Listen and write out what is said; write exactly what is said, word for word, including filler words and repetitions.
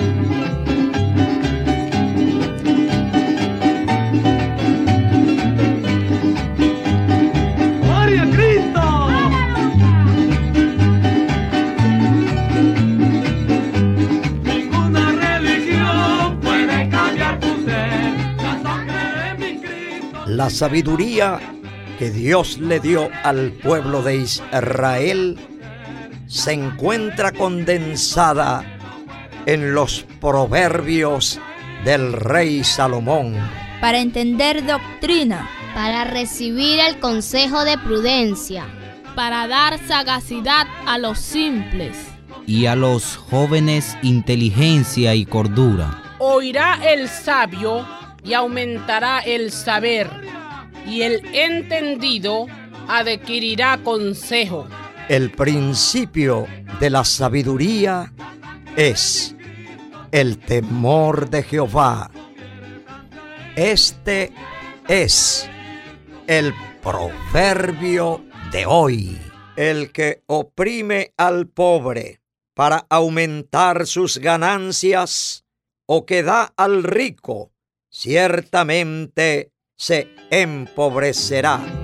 La sabiduría que Dios le dio al pueblo de Israel se encuentra condensada en los proverbios del rey Salomón. Para entender doctrina, para recibir el consejo de prudencia, para dar sagacidad a los simples, y a los jóvenes inteligencia y cordura. Oirá el sabio y aumentará el saber, y el entendido adquirirá consejo. El principio de la sabiduría es el temor de Jehová. Este es el proverbio de hoy. El que oprime al pobre para aumentar sus ganancias, o que da al rico, ciertamente se empobrecerá.